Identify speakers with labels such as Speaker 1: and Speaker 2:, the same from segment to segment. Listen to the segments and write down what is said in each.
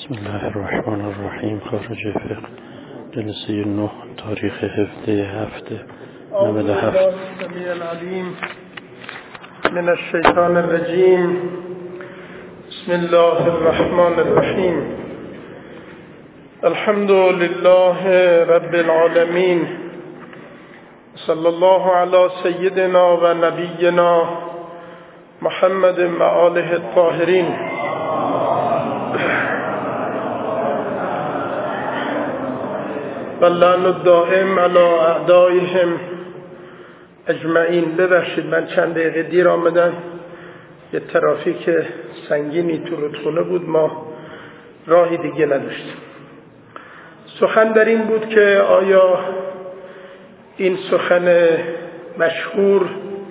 Speaker 1: بسم الله الرحمن الرحیم. خارج فقه جلسه 9 تاریخ 17/7/97.
Speaker 2: السمیع العلیم من الشیطان الرجیم. بسم الله الرحمن الرحیم. الحمد لله رب العالمین. صلی الله علی سیدنا و نبینا محمد و آله الطاهرین. و لعن الدائم علی اعدائهم اجمعین. ببخشید من چند دقیقه دیر آمدم، یه ترافیک سنگینی تو رودخونه بود، ما راهی دیگه نداشتیم. سخن در این بود که آیا این سخن مشهور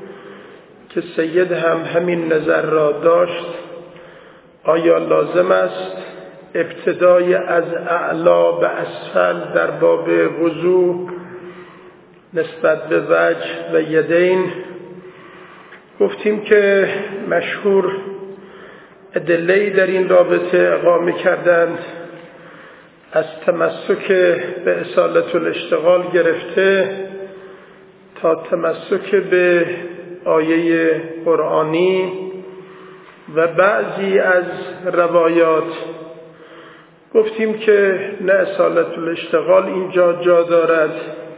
Speaker 2: که سید هم همین نظر را داشت آیا لازم است ابتدای از اعلا به اسفل در باب وضو نسبت به وجه و یدین؟ گفتیم که مشهور ادله‌ای در این رابطه اقامه کردند، از تمسک به اصالت الاشتغال گرفته تا تمسک به آیه قرآنی و بعضی از روایات. گفتیم که نه اصالت الاشتغال اینجا جا دارد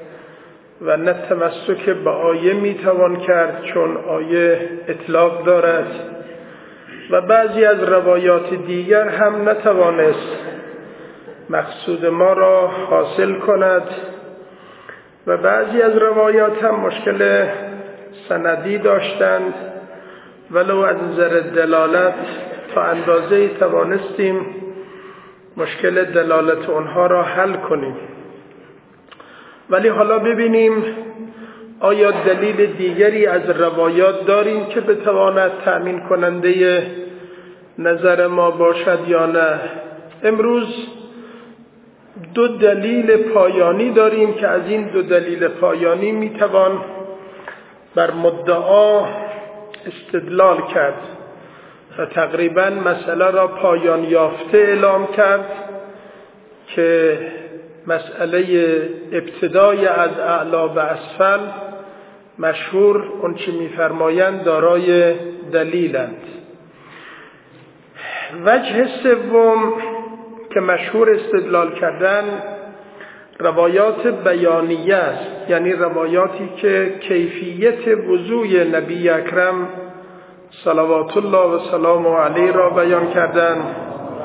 Speaker 2: و نه تمسک به آیه میتوان کرد چون آیه اطلاق دارد و بعضی از روایات دیگر هم نتوانست مقصود ما را حاصل کند و بعضی از روایات هم مشکل سندی داشتند، ولو از نظر دلالت تا اندازه‌ای توانستیم مشکل دلالت اونها را حل کنیم. ولی حالا ببینیم آیا دلیل دیگری از روایات داریم که بتواند تأمین کننده نظر ما باشد یا نه. امروز دو دلیل پایانی داریم که از این دو دلیل پایانی میتوان بر مدعا استدلال کرد و تقریبا مسئله را پایان یافته اعلام کرد که مسئله ابتدای از اعلا به اسفل مشهور اون چی میفرمایند دارای دلیلند. وجه سوم که مشهور استدلال کردن روایات بیانیه است، یعنی روایاتی که کیفیت وضوی نبی اکرم صلوات الله و سلام علیه را بیان کردند،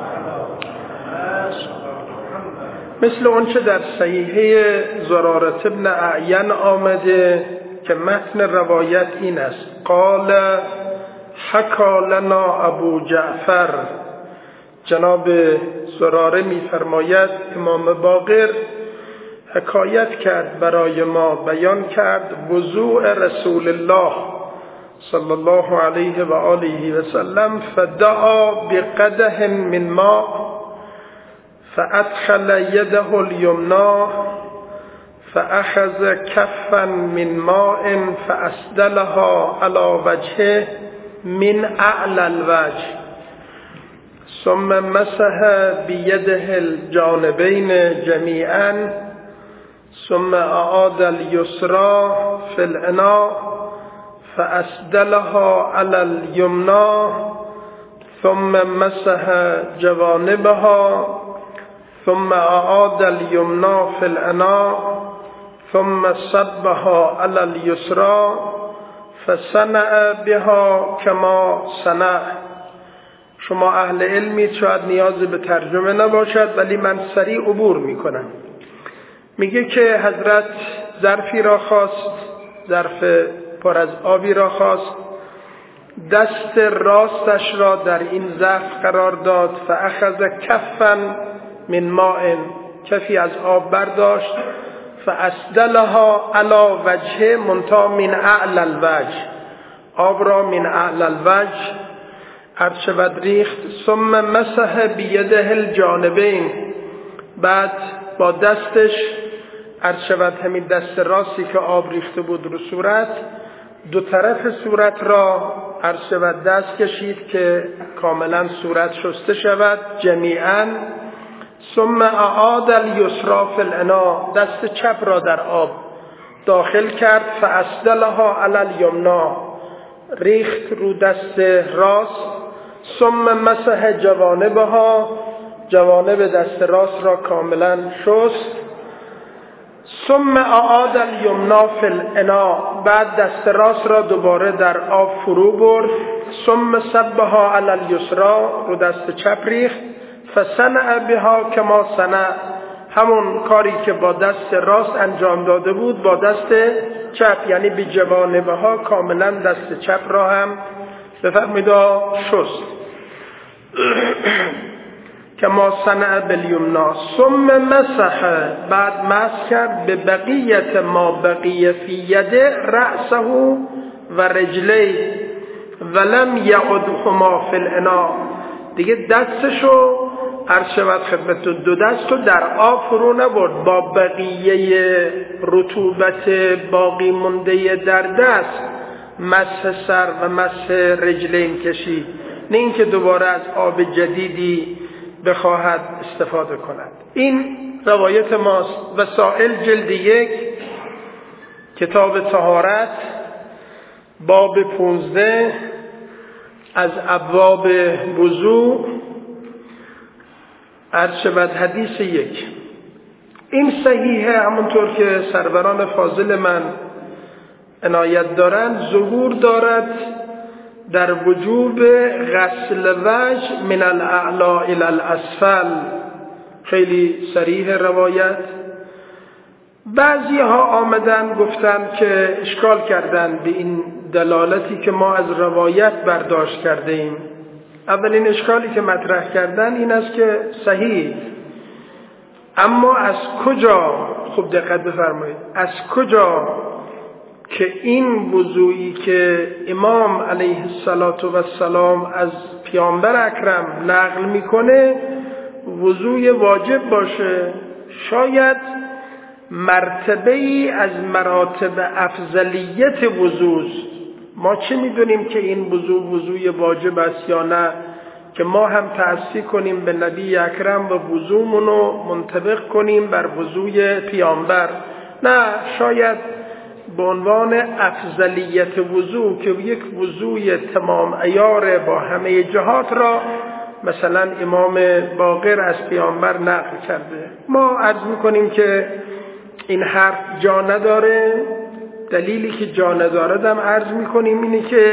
Speaker 2: مثل اونچه در صحیحه زرارة ابن اعین آمده که متن روایت این است: قال حکا لنا ابو جعفر. جناب زراره می‌فرماید امام باقر حکایت کرد برای ما، بیان کرد وضوء رسول الله صلی الله علیه و آله و سلم، فدعا بقدح من ماء فادخل یده الیمنی فاخذ کفا من ماء فاسدلها علی وجهه من اعلی الوجه ثم مسح بیده الجانبین جمیعا ثم اعاد الیسرى فی الاناء فاسدلها علی الیمنی ثم مسح جوانبها ثم اعاد الیمنی فی الاناء ثم صبها علی الیسرى فصنع بها کما صنع. شما اهل علمی شاید نیاز به ترجمه نباشد ولی من سریع عبور میکنم. میگه که حضرت ظرفی را خواست، ظرف پر از آبی را خواست، دست راستش را در این ظرف قرار داد، فاخذ کفا من ماء، کفی از آب برداشت، فاسدلها علی وجهه، منتها من اعلی الوجه، آب را من اعلی الوجه ارشود ریخت، ثم مسح بیده الجانبین، بعد با دستش ارشود همین دست راستی که آب ریخته بود رو صورت، دو طرف صورت را عرض شود دست کشید که کاملا صورت شسته شود جمیعاً. ثم اعاد الیسرا فی الاناء، دست چپ را در آب داخل کرد. فاسدلها علی الیمنا، ریخت رو دست راست. ثم مسح جوانبها، جوانب دست راست را کاملا شست. ثم اعاد الیمنا فی الاناء، بعد دست راست را دوباره در آب فرو برد. ثم صبها علی الیسرا، رو دست چپ ریخت. فصنع بها کما صنع، همون کاری که با دست راست انجام داده بود با دست چپ، یعنی به جوانبها کاملا دست چپ را هم بفرمایید شست. کما صنع بالیمنا. ثم مسح، بعد مسح کرد به بقیت ما بقیه فی یده رأسه و رجلی ولم یعدهما فی الاناء، دیگه دستشو عرض شود خدمتتون دو دستو در آب فرو نبرد، با بقیه رطوبت باقی مونده در دست مسح سر و مسح رجلین کشید، نه اینکه دوباره از آب جدیدی بخواهد استفاده کند. این روایت ماست. وسائل جلد 1 کتاب طهارت باب 15 از ابواب وضو عرض شود حدیث 1. این صحیحه، همونطور که سروران فاضل من عنایت دارند، ظهور دارد در وجوب غسل وجه من الاعلا الی الاسفل. خیلی صریح روایت. بعضی ها آمدن گفتن که اشکال کردن به این دلالتی که ما از روایت برداشت کرده ایم. اولین اشکالی که مطرح کردن این است که صحیح، اما از کجا، خوب دقت بفرمایید، از کجا که این وضوئی که امام علیه السلام از پیامبر اکرم نقل میکنه وضوء واجب باشه؟ شاید مرتبه ای از مراتب افضلیت وضوء. ما چه میدونیم که این وضوء واجب است یا نه که ما هم تأسی کنیم به نبی اکرم و وضوءمونو منطبق کنیم بر وضوء پیامبر؟ نه، شاید به عنوان افضلیت وضوء که یک وضوء تمام عیار با همه جهات را مثلا امام باقر از پیامبر نقل کرده. ما عرض میکنیم که این حرف جا نداره. دلیلی که جا نداره هم عرض میکنیم اینه که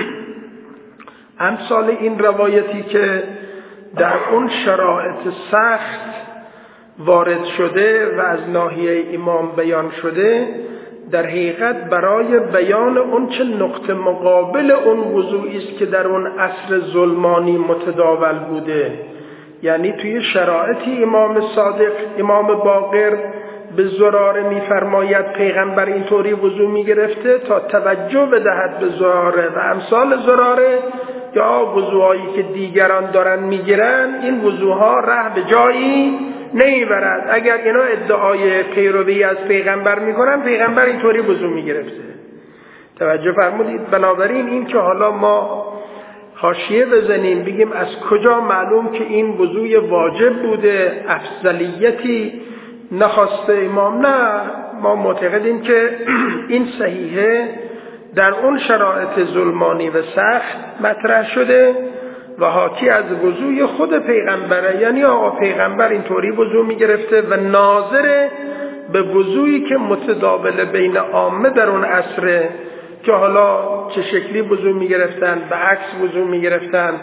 Speaker 2: امثال این روایتی که در اون شرایط سخت وارد شده و از ناحیه امام بیان شده، در حقیقت برای بیان اون چه نقطه مقابل اون وضوعی است که در اون عصر ظلمانی متداول بوده. یعنی توی شرایطی امام صادق، امام باقر به زراره میفرماید پیغمبر اینطوری وضو میگرفته تا توجه بدهد به زراره و امثال زراره یا وضوهایی که دیگران دارن میگیرن، این وضوها ره به جایی نمیبرد. اگر اینا ادعای پیروی از پیغمبر میکنن، پیغمبر اینطوری وضو میگرفته. توجه فرمودید؟ بنابراین این که حالا ما حاشیه بزنیم بگیم از کجا معلوم که این وضوء واجب بوده، افضلیتی نخواسته امام، نه، ما معتقدیم که این صحیحه در اون شرایط ظلمانی و سخت مطرح شده و حاکی از وضوء خود پیغمبره. یعنی آقا پیغمبر اینطوری وضوء میگرفته و ناظر به وضوئی که متداول بین عامه در اون عصره که حالا چه شکلی وضوء میگرفتن، به عکس وضوء میگرفتن،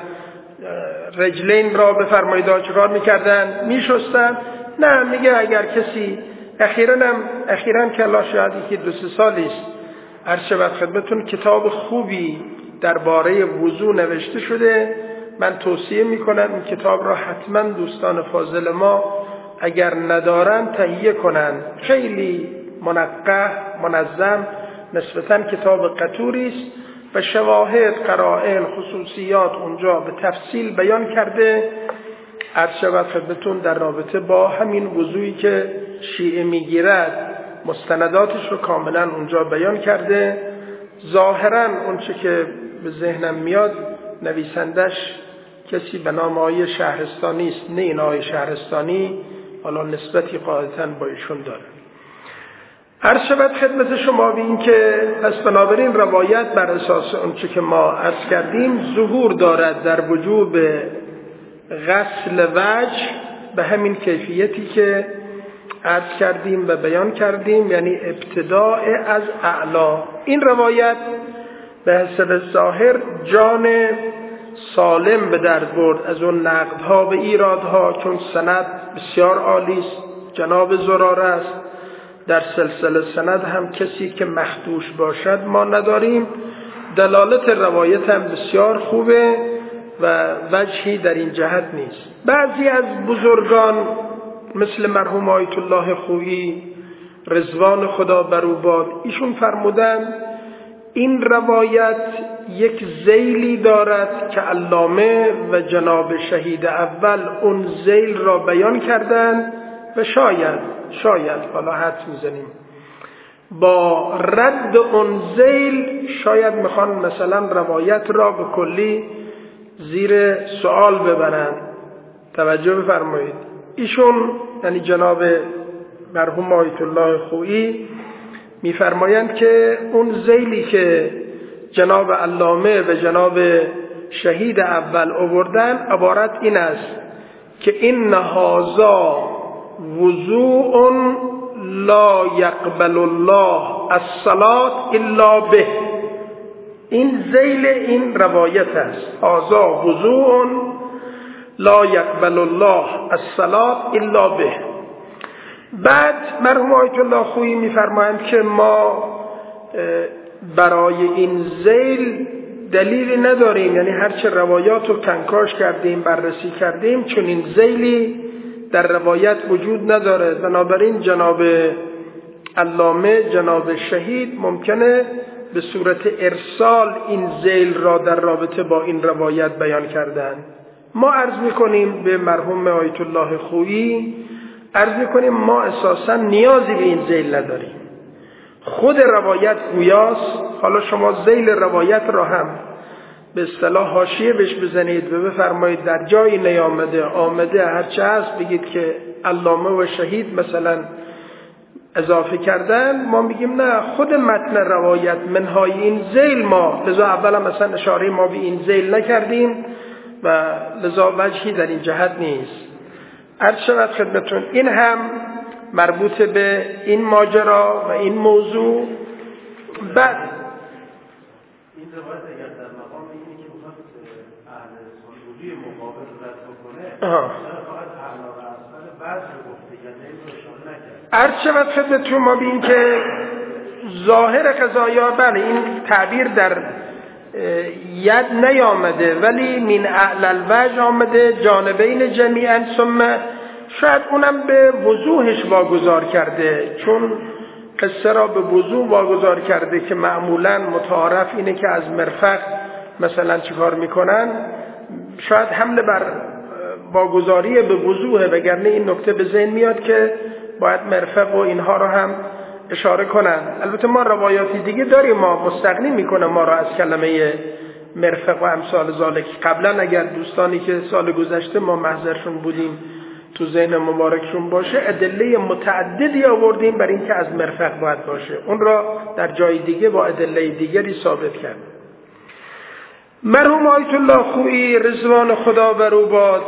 Speaker 2: رجلین را بفرمایید چیکار میکردن؟ میشستن. نه، میگه اگر کسی اخیراً که الله شاید که 2-3 سالی است عرض شود خدمتتون کتاب خوبی درباره وضو نوشته شده. من توصیه میکنم این کتاب را حتما دوستان فاضل ما اگر ندارن تهیه کنن. خیلی منقح، منظم، نسبتاً کتاب قطوری است و شواهد، قرائن، خصوصیات اونجا به تفصیل بیان کرده. عرض شود خدمتتون در رابطه با همین وضوئی که شیعه میگیرد مستنداتش رو کاملا اونجا بیان کرده. ظاهراً اون چه که به ذهنم میاد نویسندش کسی به نام آقای شهرستانی است. نه این آقای شهرستانی حالا نسبتی قاعدتاً با ایشون داره. عرض شود خدمت شما به این که پس بنابراین روایت بر اساس اونچه که ما عرض کردیم ظهور دارد در وجوب غسل وجه به همین کیفیتی که عرض کردیم و بیان کردیم، یعنی ابتداء از اعلا. این روایت به حسب ظاهر جان سالم به در برد از اون نقدها و ایرادها، چون سند بسیار عالی است، جناب زراره است. در سلسله سند هم کسی که مخدوش باشد ما نداریم. دلالت روایت هم بسیار خوبه و وجهی در این جهت نیست. بعضی از بزرگان مثل مرحوم آیت الله خویی رضوان خدا بر او باد، ایشون فرمودن این روایت یک ذیلی دارد که علامه و جناب شهید اول اون ذیل را بیان کردند و شاید حالا حدس میزنیم با رد اون ذیل شاید میخوان مثلا روایت را به کلی زیر سوال ببرند. توجه بفرمایید، ایشون یعنی جناب مرحوم آیت الله خویی میفرمایند که اون ذیلی که جناب علامه و جناب شهید اول آوردن عبارت این است که این هذا وضوء لا يقبل الله الصلاة الا به. این ذیل این روایت است، هذا وضوء لا يقبل الله الصلاة الا به. بعد مرحوم آیت الله خویی میفرمایند که ما برای این ذیل دلیلی نداریم، یعنی هرچه روایات رو کنکاش کردیم بررسی کردیم چون این ذیلی در روایت وجود نداره. بنابراین جناب علامه جناب شهید ممکنه به صورت ارسال این ذیل را در رابطه با این روایت بیان کردن. ما عرض میکنیم به مرحوم آیت الله خویی، عرض میکنیم ما اساسا نیازی به این ذیل نداریم، خود روایت گویاست. حالا شما ذیل روایت را هم به اصطلاح حاشیه بهش بزنید و بفرمایید در جایی نیامده آمده هرچه هست بگید که علامه و شهید مثلا اضافه کردن، ما میگیم نه، خود متن روایت منهای این ذیل ما، لذا اولا مثلا اشاره ما به این ذیل نکردیم و لذا وجهی در این جهت نیست. عرض شود خدمتون این هم مربوط به این ماجرا و این موضوع. بعد
Speaker 1: این روایت اگر در مقام اینی که بخواد اهل سنوری مقابل رد بکنه فقط اهل و اصل بعض گفته یا نمیشه نکرد.
Speaker 2: عرض شود خدمتون ما ببینیم که ظاهر قضایا بله این تعبیر در ید نیامده ولی من اعلی الوجه آمده جانبین جمیعا، ثم شاید اونم به وضوحش واگذار کرده، چون قصه را به وضوح واگذار کرده که معمولا متعارف اینه که از مرفق مثلا چیکار میکنن، شاید حمله بر واگذاری به وضوحه، وگرنه این نکته به ذهن میاد که باید مرفق و اینها را هم اشاره کنن. البته ما روایاتی دیگه داریم، ما مستغنی میکنه ما را از کلمه مرفق و امثال ذالک. قبلا اگر دوستانی که سال گذشته ما محضرشون بودیم تو ذهن مبارکشون باشه ادله متعددی آوردیم برای اینکه از مرفق باید باشه، اون را در جای دیگه با ادله دیگری ثابت کرد. مرحوم آیت الله خویی رضوان خدا بر او باد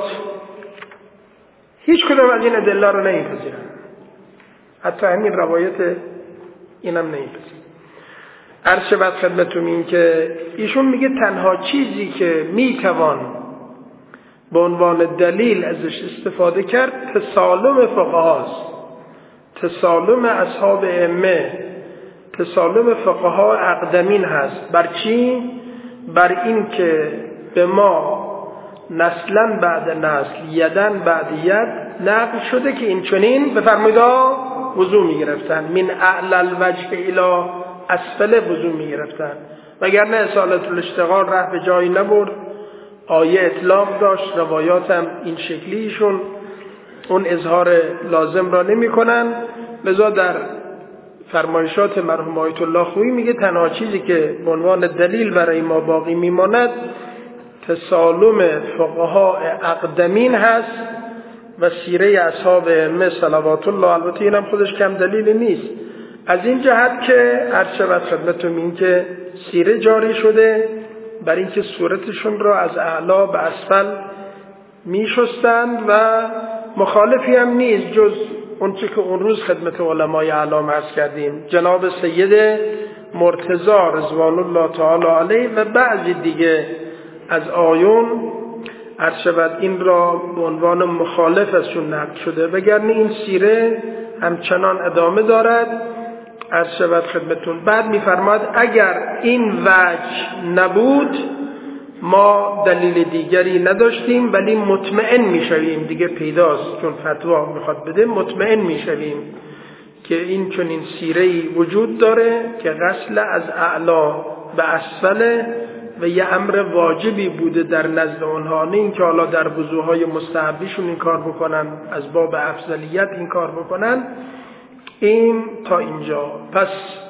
Speaker 2: هیچ کدام از این ادله رو نمیپذیرن، حتی همین روایت اینم نمیپذیرن. عرض شود خدمتتون این که ایشون میگه تنها چیزی که میتوان به عنوان دلیل ازش استفاده کرد تسالم فقهاست، تسالم اصحاب ائمه، تسالم فقها اقدمین هست. بر چی؟ بر این که به ما نسلا بعد نسل یدن بعد ید نقل شده که این چنین بفرمایید وضو میگرفتن، من اعلی الوجه الی اسفل وضو میگرفتن، وگرنه اصالت الاشتغال ره به جایی نبرد. آیه اطلاق داشت، روایات هم این شکلیشون اون اظهار لازم را نمی کنن، لذا در فرمایشات مرحوم آیت الله خویی میگه تنها چیزی که به عنوان دلیل برای ما باقی میماند تسالم فقها اقدمین هست و سیره اصحاب ائمه صلوات الله. البته اینم خودش کم دلیل نیست، از این جهت که عرض شود خدمتتون این که سیره جاری شده بر اینکه صورتشون را از اعلا به اسفل میشستند و مخالفی هم نیست جز اون چه که اون روز خدمت علمای اعلام عرض کردیم، جناب سید مرتضی رضوان الله تعالی علیه و بعضی دیگه از آیون عرض شود این را به عنوان مخالف ازشون نقل شده، وگرنه این سیره همچنان ادامه دارد. عرض شود خدمتون بعد میفرماد اگر این وجه نبود ما دلیل دیگری نداشتیم، ولی مطمئن میشویم، دیگه پیداست چون فتوا میخواد بده، مطمئن میشویم که این چنین سیره‌ای وجود داره که غسل از اعلا به اسفل و یه امر واجبی بوده در نزد اونها، نه اینکه حالا در وضوهای مستحبیشون این کار بکنن، از باب افضلیت این کار بکنن. این تا اینجا. پس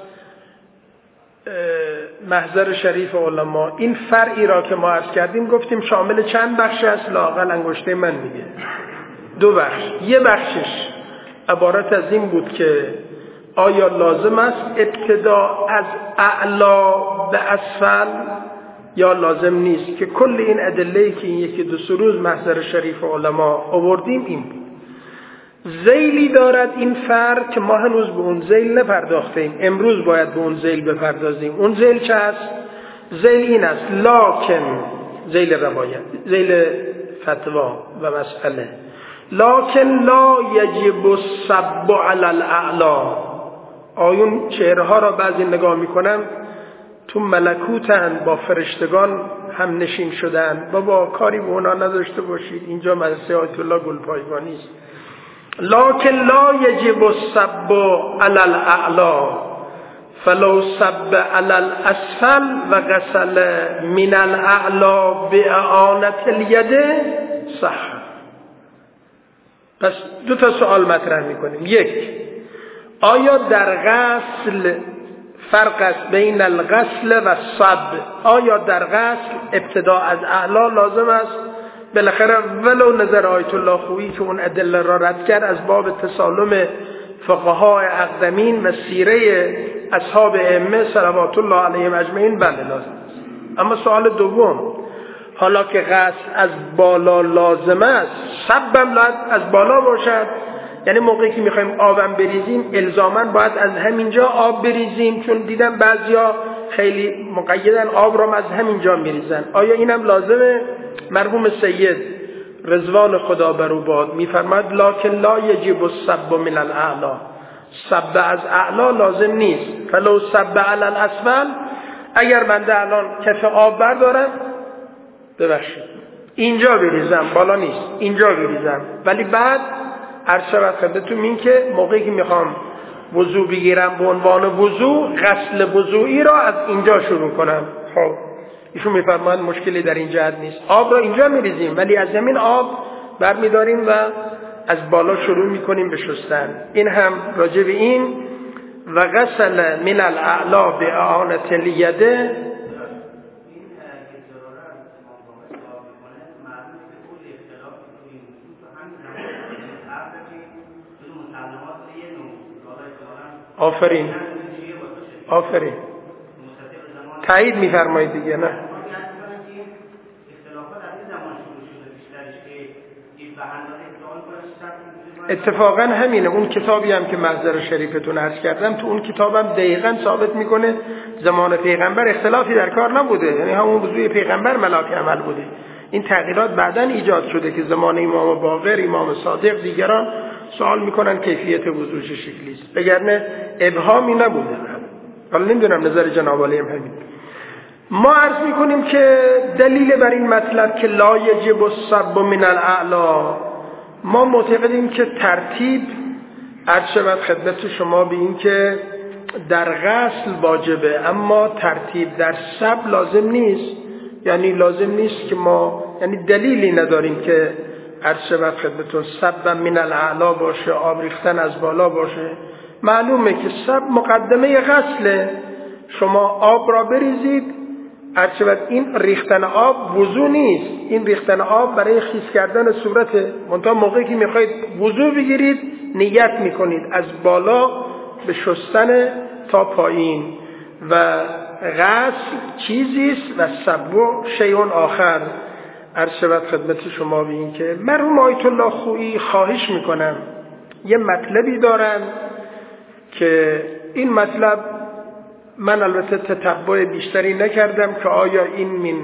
Speaker 2: محضر شریف علما این فرعی را که ما عرض کردیم گفتیم شامل چند بخش است؟ لااقل انگشته من میگه 2 بخش. یه بخشش عبارت از این بود که آیا لازم است ابتدا از اعلا به اسفل یا لازم نیست، که کل این ادله‌ای که این 1-2 روز محضر شریف علما آوردیم این بود. ذیلی دارد این فرق که ما هنوز به اون ذیل نپرداختیم، امروز باید به اون ذیل بپردازیم. اون ذیل چه است؟ ذیل این است لکن، ذیل روایت، ذیل فتوا و مسئله، لکن لا یجب الصب علی الاعلا. آیون چهرها را بعضی نگاه میکنن تو ملکوتن، با فرشتگان هم نشین شدن، بابا کاری به اونا نداشته باشید، اینجا مدرسه آیت الله گلپایگانی است. لکن لا یجب الصب علی الاعلا فلو صب علی الاسفل و غسل من الاعلا باعانة الید صح. پس 2 تا سوال مطرح میکنیم. 1، آیا در غسل فرق است بین الغسل و الصب؟ آیا در غسل ابتدا از اعلا لازم است؟ بالاخره ولو نظر آیت الله خویی که اون ادله را رد کرد از باب تسالم فقهای اقدمین و سیره اصحاب ائمه صلوات الله علیهم اجمعین بله لازم است. اما سوال دوم، حالا که غسل از بالا لازم است، صبم باید از بالا باشد؟ یعنی موقعی که میخوایم آبم بریزیم الزاماً باید از همینجا آب بریزیم؟ چون دیدم بعضیا خیلی مقیدن آب را از همینجا میریزن، آیا اینم لازمه؟ مرحوم سید رضوان خدا بر او باد میفرماد لکن لا یجب الصب من الاعلا، صب از اعلا لازم نیست. فلو صب علی الاسفل، اگر بنده الان کف آب بردارم ببخشید اینجا بریزم، بالا نیست اینجا بریزم، ولی بعد عرض شود خدمتتون این که موقعی که میخوام وضو بگیرم به عنوان وضو، غسل وضوئی را از اینجا شروع کنم. خب ایشون میفرمایند مشکلی در این جهت نیست، آب را اینجا میریزیم ولی از زمین آب برمیداریم و از بالا شروع میکنیم به شستن. این هم راجع به این و غسل من الاعلا باعانة الید. آفرین آفرین، تایید میفرمایید دیگه. نه اتفاقا همینه، اون کتابی هم که محضر شریفتون عرض کردم تو اون کتابم دقیقاً ثابت میکنه زمان پیغمبر اختلافی در کار نبوده، یعنی همون وضوی پیغمبر ملاک عمل بوده. این تغییرات بعداً ایجاد شده که زمان امام باقر، امام صادق، دیگران سوال میکنن کیفیت وضو چه شکلی است، بگرنه ابهامی نبوده. حالا نمیدونم نظر جناب عالی هم همین. ما عرض میکنیم که دلیل بر این مطلب که لا یجب الصب من الاعلا، ما معتقدیم که ترتیب عرض شود خدمت شما به این که در غسل واجبه، اما ترتیب در صب لازم نیست. یعنی لازم نیست که ما، یعنی دلیلی نداریم که عرض شود خدمتون صب من الاعلا باشه، آب ریختن از بالا باشه. معلومه که سب مقدمه غسله. شما آب را بریزید، هرچند این ریختن آب وضو نیست، این ریختن آب برای خیس کردن صورته. منتها موقعی که میخواید وضو بگیرید نیت میکنید از بالا به شستن تا پایین و غسل چیزیست و سبو شیء آخر. عرض شود خدمت شما به این که مرحوم آیت الله خویی خواهش میکنم یه مطلبی دارن که این مطلب من البته تتبع بیشتری نکردم که آیا این من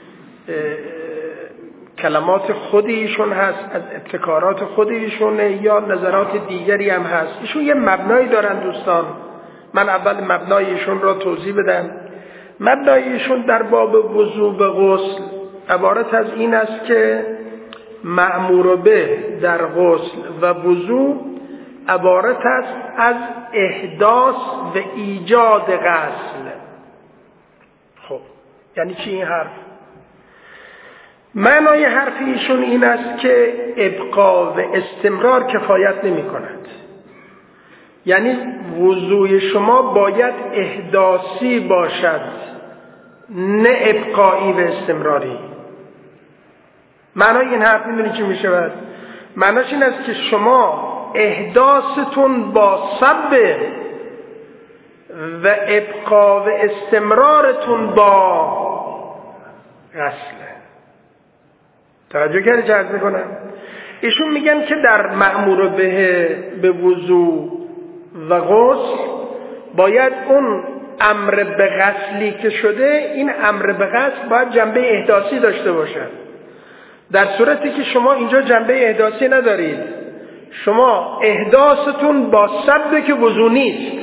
Speaker 2: کلمات خود ایشون هست، از ابتکارات خود ایشونه یا نظرات دیگری هم هست. ایشون یه مبنایی دارن دوستان. من اول مبنای ایشون را توضیح بدم. مبنای ایشون در باب وضو به غسل عبارت از این است که مأمور به در غسل و وضو عبارت است از احداث و ایجاد غسل. خب یعنی چی این حرف؟ معنای حرف ایشون این است که ابقا و استمرار کفایت نمی کند. یعنی وضوی شما باید احداثی باشد نه ابقایی و استمراری. معنای این حرف میدونی چی میشود؟ معناش این است که شما احداثتون با سب و ابقا و استمرارتون با غسله. توجه کردی چه عرض میکنم؟ ایشون میگن که در مأمور به وضو و غسل باید اون امر به غسلی که شده، این امر به غسل باید جنبه احداثی داشته باشد. در صورتی که شما اینجا جنبه احداثی ندارید، شما احداثتون با سب که وضو نیست،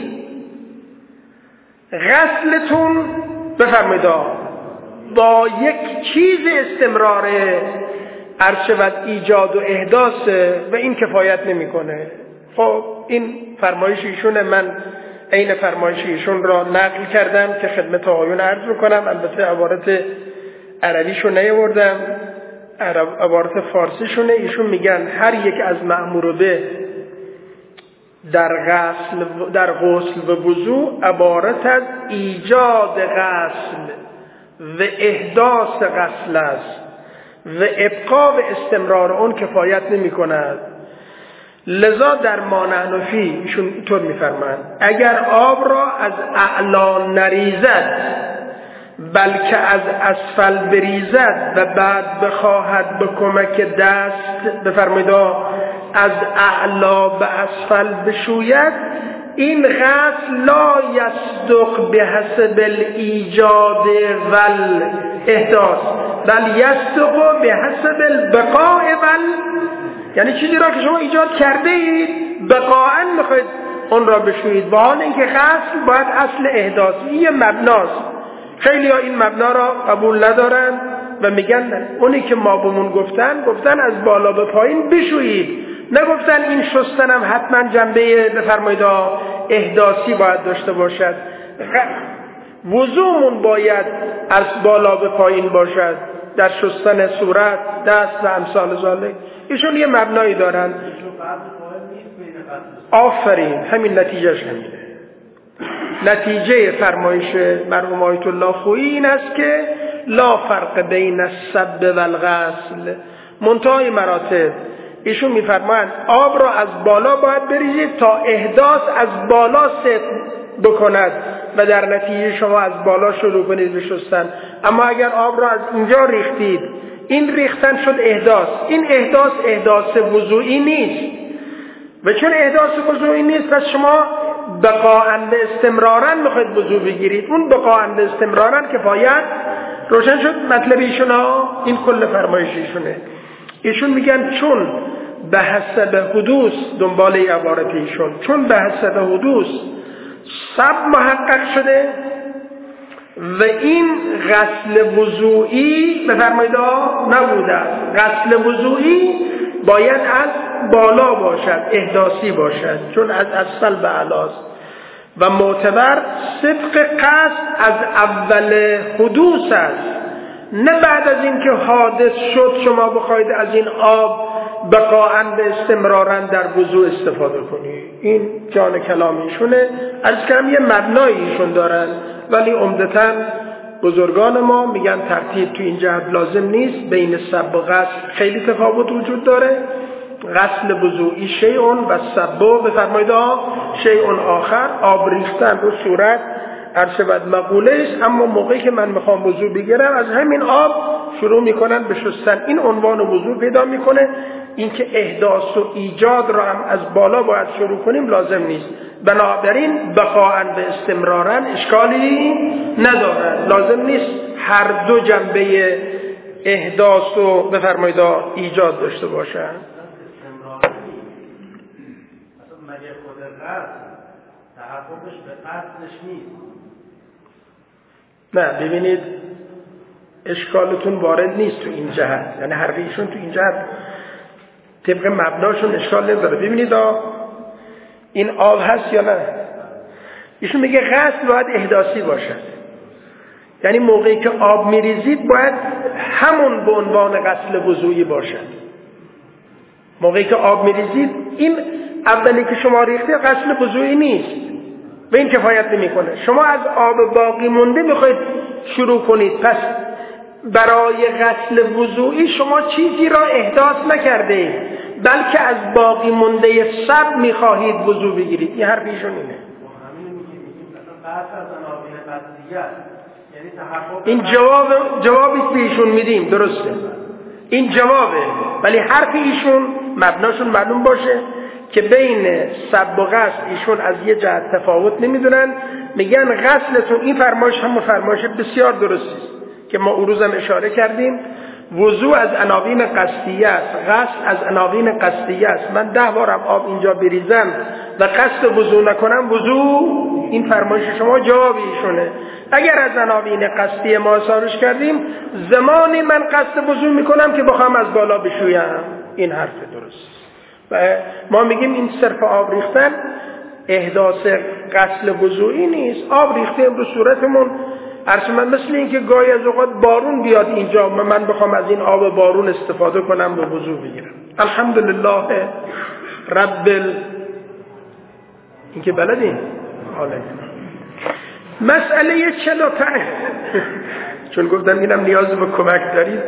Speaker 2: غسلتون بفرمایید با یک چیز استمراره، عرشبت ایجاد و احداثه و این کفایت نمیکنه. خب این فرمایش ایشونه، من عین فرمایش ایشون را نقل کردم که خدمت آقایون عرض میکنم. البته عبارت عربیشو نیاوردم، عبارت فارسیشونه. ایشون میگن هر یک از مأمور به در غسل و وضو عبارت از ایجاد غسل و احداث غسل است و ابقا و استمرار اون کفایت نمی کند. لذا در مانعنفی ایشون اینطور میفرمایند اگر آب را از اعلا نریزد بلکه از اسفل بریزد و بعد بخواهد به کمک دست بفرمایید از اعلا به اسفل بشوید، این غسل لا یصدق به حسب الایجاد ول احداث بل یصدق به حسب البقاء ول، یعنی چیزی را که شما ایجاد کرده اید بقاءً میخواید اون را بشویید، با حال اینکه غسل باید اصل احداثی یه مبناست. خیلی ها این مبنا را قبول ندارن و میگن اونی که ما بهمون گفتن از بالا به پایین بشویید، نگفتن این شستن هم حتما جنبه بفرمایید احداثی باید داشته باشد. وضومون باید از بالا به پایین باشد در شستن صورت، دست و امثال ذالک. ایشون یه مبنایی دارن. آفرین، همین نتیجهش همینه. نتیجه فرمایش مرحوم آیت الله خویی این است که لا فرق بین السب و الغسل، منتهای مراتب. ایشون میفرمایند آب را از بالا باید بریزید تا احداث از بالا سطح بکند و در نتیجه شما از بالا شروع کنید به شستن. اما اگر آب را از اینجا ریختید، این ریختن شد احداث، این احداث وضوئی نیست و چون احداث وضوئی نیست پس شما بقاءً و استمراراً میخواید وضو بگیرید، اون بقاءً و استمراراً کفایت. روشن شد مطلب ایشون ها؟ این کل فرمایش ایشونه. ایشون میگن چون به حسب حدوث، دنبال عبارت ایشون، چون به حسب حدوث سب محقق شده و این غسل وضوئی بفرمایید نبوده است. غسل وضوئی باید از بالا باشد، احداثی باشد، چون از اسفل به اعلاست و معتبر صدق قصد از اول حدوث است، نه بعد از این که حادث شد شما بخواید از این آب بقاءً به استمرارًا در وضوء استفاده کنی. این جان کلامیشونه. عرض کردم یه مبناییشون دارن، ولی عمدتاً بزرگان ما میگن ترتیب تو این جهت لازم نیست. بین سب و غسل خیلی تفاوت وجود داره. غسل وضوئی شیئون و سب بفرمایید شیئون آخر. آب ریختن رو صورت عرشبت مقوله است، اما موقعی که من میخوام وضو بگیرم از همین آب شروع میکنن به شستن. این عنوان وضو پیدا میکنه. اینکه احداث و ایجاد را هم از بالا باید شروع کنیم لازم نیست. بنابراین بقاءً به استمرارً اشکالی نداره. لازم نیست هر دو جنبه احداث و بفرمایید ایجاد داشته باشن.
Speaker 1: مگه خود قصد تحققش به قصدش نیست؟
Speaker 2: نه ببینید اشکالتون وارد نیست تو این جهت، یعنی حرفیشون تو این جهت طبق مبناشون اشکال نداره. ببینید این آب هست یا نه؟ ایشون میگه غسل باید احداثی باشد، یعنی موقعی که آب میریزید باید همون به عنوان غسل وضوئی باشد. موقعی که آب میریزید این اولی که شما ریخته غسل وضوئی نیست، به این کفایت نمیکنه. شما از آب باقی مونده میخواید شروع کنید، پس برای غسل وضوئی شما چیزی را احداث نکرده، بلکه از باقی مونده سب میخواهید وضو بگیرید. این حرف ایشون اینه. این جوابی که ایشون میدیم درسته، این جوابه، ولی حرف ایشون مبناشون معلوم باشه که بین سب و غسل ایشون از یه جهت تفاوت نمیدونن. میگن غسلتون این فرمایش هم فرمایش بسیار درستی است که ما اون روزم اشاره کردیم. وضو از عناوین قصدیه است، غسل از عناوین قصدیه است. من 10 بارم آب اینجا بریزم و قصد وضو نکنم وضو، این فرمایش شما جوابی ایشونه. اگر از عناوین قصدیه ما حسابش کردیم، زمانی من قصد وضو میکنم که بخوام از بالا بشویم. این حرف درست. و ما میگیم این صرف آب ریختن احداث غسل وضوئی نیست. آب ریختیم رو صورتمون، من مثل این که گاهی از اوقات بارون بیاد اینجا و من بخوام از این آب بارون استفاده کنم و وضو بگیرم. الحمدلله رب این که بلدین حالا مسئله 45 چون گفتم اینم نیاز به کمک دارید.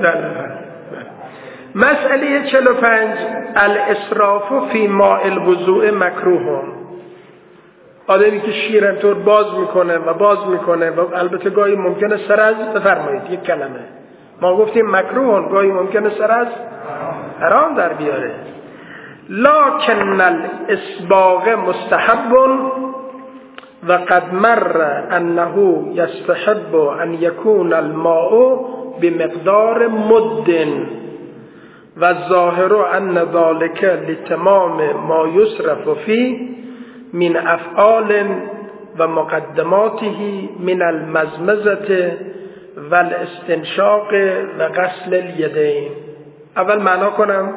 Speaker 2: مسئله 45 الاسراف فی ماء الوضوء مکروه. آدمی که شیر اینطور باز میکنه و البته گاهی ممکنه سر از بفرمایید یک کلمه ما گفتیم مکروه، گاهی ممکنه سر از حرام در بیاره. لکن الاسباغ مستحب و قد مر انه یستحب ان یکون الماء بمقدار مد و الظاهر ان ذلك لتمام ما یصرف فيه من افعال و مقدماته من المزمزه و الاستنشاق و غسل الیدین. اول معنا کنم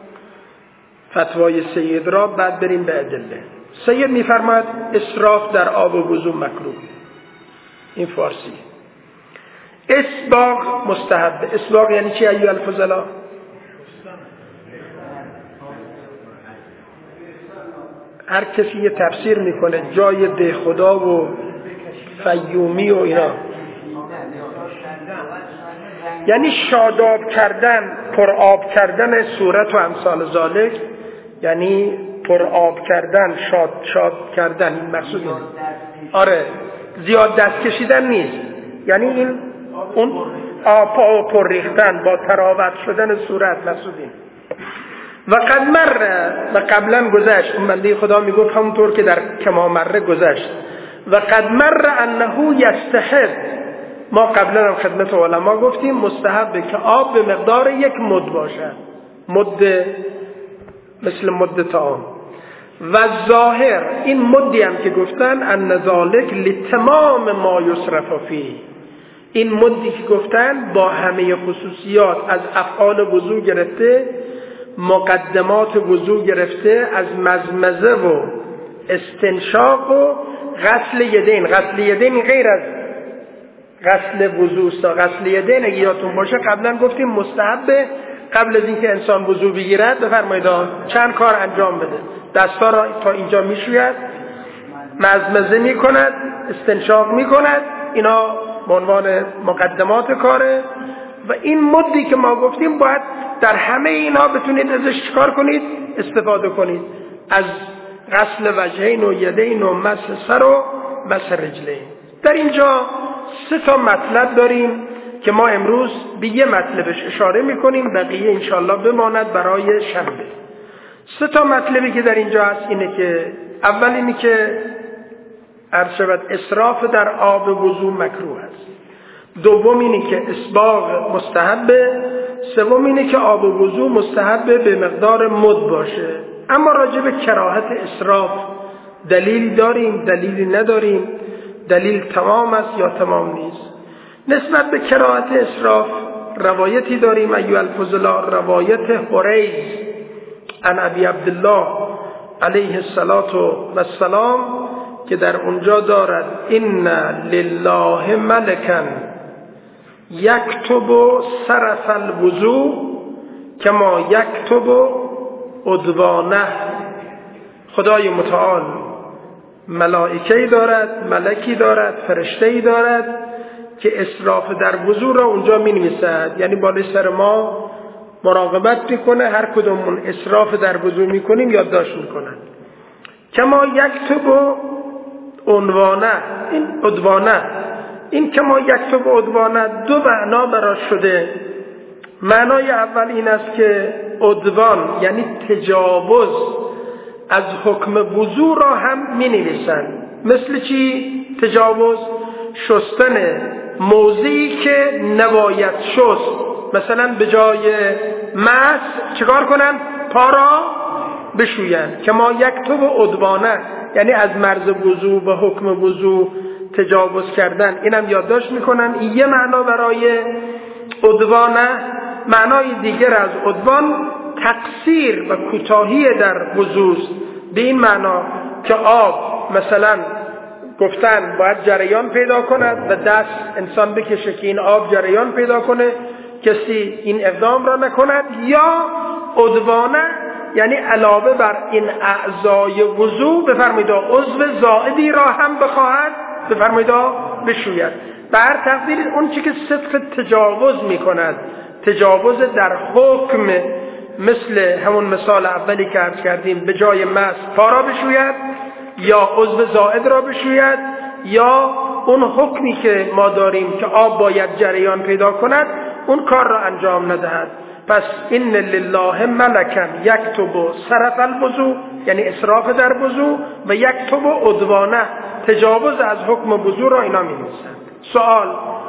Speaker 2: فتوای سید را، بعد بریم به ادله. سید میفرماید اسراف در آب وضو مکروه. این فارسی. اسباغ مستحب. اسباغ یعنی چی ایها الفضلا؟ هر کسی یه تفسیر میکنه جای ده خدا و فیومی و اینا، یعنی شاداب کردن، پر آب کردن صورت و امثال ذالک، یعنی پر آب کردن، شاد کردن. این مقصود اینه. آره زیاد دست کشیدن نیست، یعنی این اون آب پر ریختن با تراوت شدن صورت مقصود اینه. و قد مره و قبلا گذشت، اون بنده خدا میگفت همونطور که در کما مره گذشت. و قد مره انه یستحب، ما قبلا هم خدمت علما گفتیم مستحبه که آب به مقدار یک مد باشد، مد مثل مد طعام. و ظاهر این مدی هم که گفتن ان ذالک لتمام ما یصرف فیه، این مدی که گفتن با همه خصوصیات از افعال وضو گرفته، مقدمات وضو گرفته، از مزمزه و استنشاق و غسل یدین. غسل یدین غیر از غسل وضو است. غسل یدین اگه یادتون باشه قبلا گفتیم مستحبه قبل از اینکه انسان وضو بگیرد بفرمایید چند کار انجام بده. دستا را تا اینجا میشوید، مزمزه میکند، استنشاق میکند. اینا به عنوان مقدمات کاره و این مدی که ما گفتیم باید در همه اینا بتونید ازش چیکار کنید؟ استفاده کنید. از غسل وجهین و یدین و مس سر و مس رجلین. در اینجا 3 مطلب داریم که ما امروز به یه مطلبش اشاره میکنیم، بقیه انشالله بماند برای شنبه. 3 مطلبی که در اینجا هست اینه که اول اینی که اسراف در آب وضو مکروه است. دوم اینی که اسباغ مستحبه. سوم اینی که آب وضو مستحبه به مقدار مد باشه. اما راجع به کراهت اسراف دلیل داریم، دلیلی نداریم، دلیل تمام است یا تمام نیست. نسبت به کراهت اسراف روایتی داریم ایها الفضلاء، روایت حریز عن ابی عبدالله علیه السلام که در اونجا دارد ان لله ملکا یکتب سرف الوضوء کما یکتب عدوانه. خدای متعال ملائکه‌ای دارد، ملکی دارد، فرشته‌ای دارد که اسراف در وضو را اونجا می‌نویسد. یعنی بالای سر ما مراقبت میکنه، هر کدومون اسراف در وضو میکنیم یادداشت میکنن. کما یکتب عنوانه، این عدوانه، این کما یکتب عدوانه 2 معنا براش شده. معنای اول این است که عدوان یعنی تجاوز از حکم وضو را هم می نویسن. مثل چی؟ تجاوز شستن موضعی که نباید شست. مثلا به جای مس چیکار کنن؟ پا را بشوین. که ما یکتب عدوانه یعنی از مرز وضو و حکم وضو تجاوز کردن. اینم یادداشت میکنن. این یه معنا برای عدوانه. معنای دیگر از عدوان تقصیر و کوتاهی در وضوست. به این معنا که آب مثلا گفتن باید جریان پیدا کند و دست انسان بکشه که این آب جریان پیدا کنه، کسی این اقدام را نکند. یا عدوانه یعنی علاوه بر این اعضای وضو بفرمایید عضو زائدی را هم بخواهد بفرمایید بشوید. بر تقدیر اون چی که صدق تجاوز میکند، تجاوز در حکم، مثل همون مثال اولی که عرض کردیم به جای مس پا را بشوید یا عضو زائد را بشوید یا اون حکمی که ما داریم که آب باید جریان پیدا کند اون کار را انجام ندهد. پس این لله ملکا یکتب سرف الوضو یعنی اسراف در وضو و یکتب عدوانه تجاوز از حکم وضو را اینا می‌نویسند. سوال: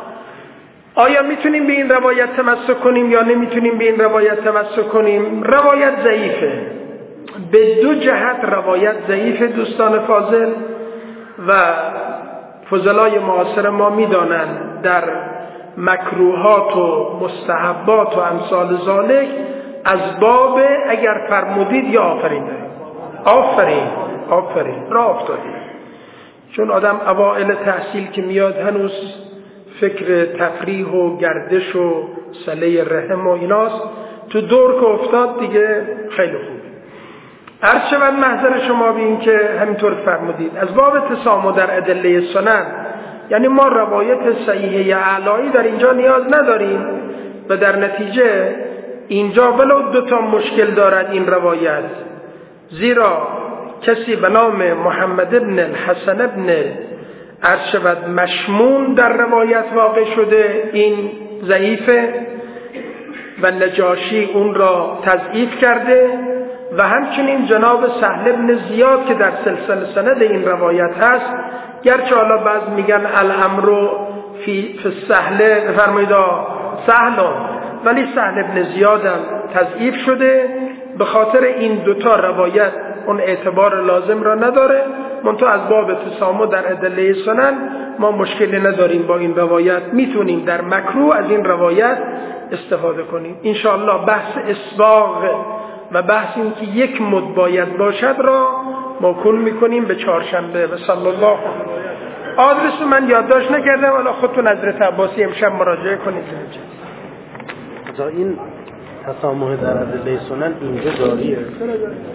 Speaker 2: آیا میتونیم به این روایت تمسک کنیم یا نمیتونیم به این روایت تمسک کنیم؟ روایت ضعیفه. به 2 جهت روایت ضعیفه دوستان فاضل و فضلای معاصر ما میدانند در مکروهات و مستحبات و امثال ذالک از باب اگر فرمودید یا آفرین داریم. آفرین را افتادیم. چون آدم اوائل تحصیل که میاد هنوز فکر تفریح و گردش و صله رحم و ایناست، تو دور که افتاد دیگه خیلی خوبه. عرض شود محضر شما بین که همینطور فرمودید از باب تسامح در ادله سنن، یعنی ما روایت صحیحه اعلایی در اینجا نیاز نداریم و در نتیجه اینجا ولو 2 مشکل دارد این روایت، زیرا کسی به نام محمد ابن الحسن ابن عرض شود مشمون در روایت واقع شده، این ضعیفه و نجاشی اون را تضعیف کرده و همچنین جناب سهل ابن زیاد که در سلسله سند این روایت هست، گرچه حالا بعض میگن الامر فی السهل بفرمایید سهل، ولی سهل ابن زیاد هم تضعیف شده. به خاطر این 2 روایت اون اعتبار لازم را نداره. منتها از باب تسامح در ادله سنن ما مشکلی نداریم با این روایت، میتونیم در مکروه از این روایت استفاده کنیم. انشاءالله بحث اسباغ و بحث این که 1 مد باید باشد را موکول میکنیم به چهارشنبه. و صلی الله. آدرس من یادداشت نکردم، حالا خودتون حضرت عباسی امشب مراجعه کنید.
Speaker 3: این تسامح در ادله سنن اینجا جاریه.